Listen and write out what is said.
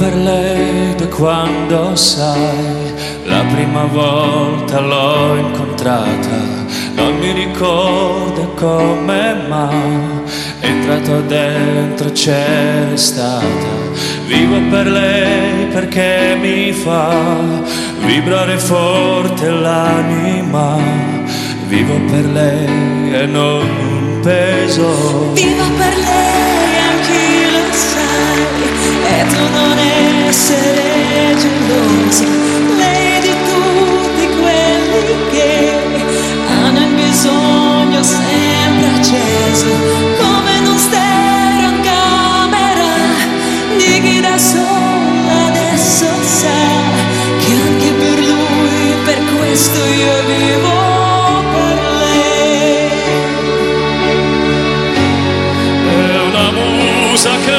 per lei da quando sai, la prima volta l'ho incontrata, non mi ricordo come ma entrato dentro c'è stata. Vivo per lei perché mi fa vibrare forte l'anima. Vivo per lei e non un peso. Vivo per lei, anche lo sai, e tu non essere geloso. Lei di tutti quelli che hanno il bisogno sempre acceso, come non stare in camera di chi da sola adesso sa che anche per lui, per questo io vivo. Che